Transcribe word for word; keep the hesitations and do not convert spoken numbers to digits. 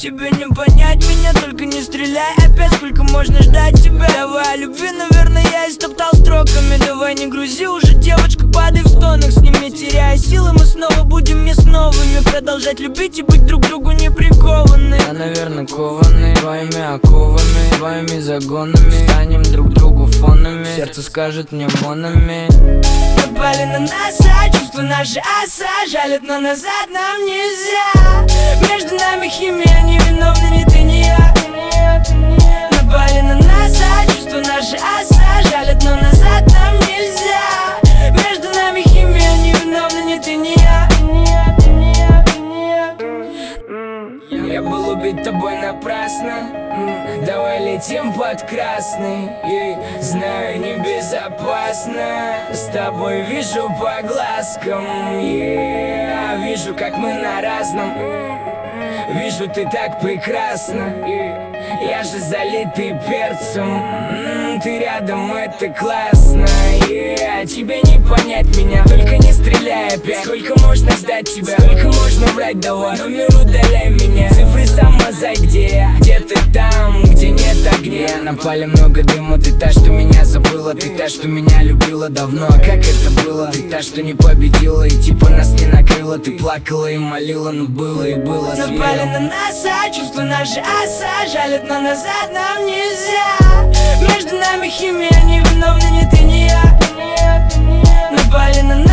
Тебе не понять меня, только не стреляй опять. Сколько можно ждать тебя? Давай о любви, наверное, я истоптал строками. Давай не грузи уже, девочка, падай в стонах. С ними теряя силы, мы снова будем не с новыми. Продолжать любить и быть друг другу не прикованы. Я, наверное, кованный твоими оковами, твоими загонами. Станем друг другу фонами, сердце скажет мне монами. Напали на нас, а чувства наши осажалят, но назад нам нельзя. Между нами химия, невиновна ни ты, ни я. Напали на нас, а чувства наши осажалят, но назад нам нельзя. Между нами химия, невиновна ни ты, ни я. Я был убит тобой напрасно. Давай летим под красный. И знаю, небезопасно. С тобой вижу по глазкам. Я вижу, как мы на разном. Вижу, ты так прекрасна. Я же залитый перцем. Ты рядом, это классно. Yeah. Тебе не понять меня, только не стреляй опять. Сколько можно ждать тебя, сколько можно врать, давай номер удаляй меня. Цифры сама зай, где я, где ты там, где нет огня. Напали много дыма, ты та, что меня забыла. Ты та, что меня любила давно, а как это было? Ты та, что не победила и типа нас не накрыла. Ты плакала и молила, но было и было. Напали на нас, а чувства наши осажалят, но назад нам нельзя. Между нами химия, невиновна ни ты, ни я. Напали на нас.